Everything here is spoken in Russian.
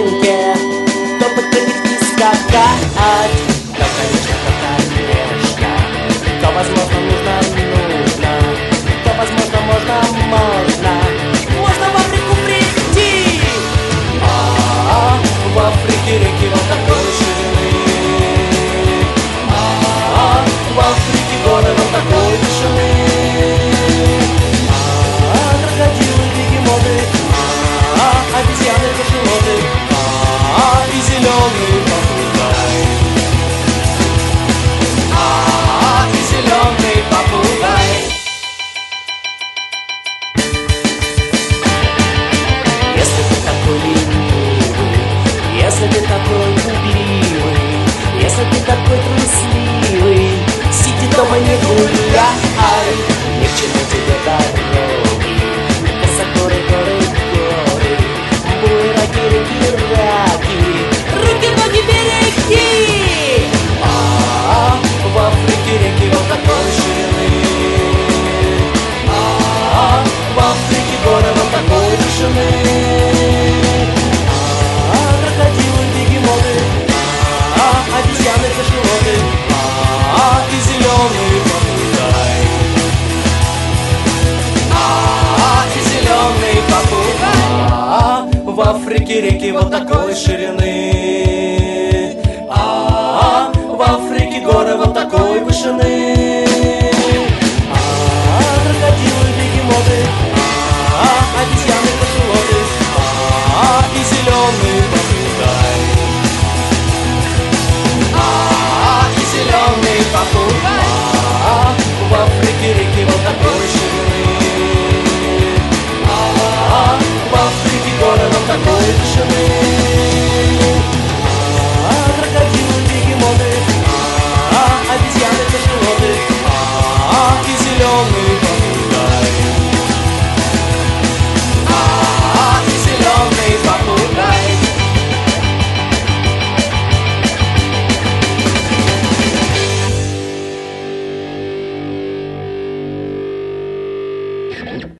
спинке, чтобы прыгать и скакать. Да, конечно, то, возможно, нужно, то, возможно, можно в Африку прийти. В Африке реки вот такой ширины, в Африке горы вот такой вышины, крокодилы, бегемоты, обезьяны, кашалоты, и зеленый попугай, и зеленый попугай. Если ты такой ленивый, если ты такой пугливый, если ты такой трусливый, сиди дома, не гуляй, ни к чему тебе дороги, высокоры, горы, буераки, реки, раки, руки, ноги, береги. В Африке реки вот такой ширины, в Африке горы вот такой вышины, крокодилы, бегемоты, обезьяны, кашалоты, и зеленый попугай, и зеленый попугай. В Африке реки вот такой ширины, в Африке горы вот такой вышины,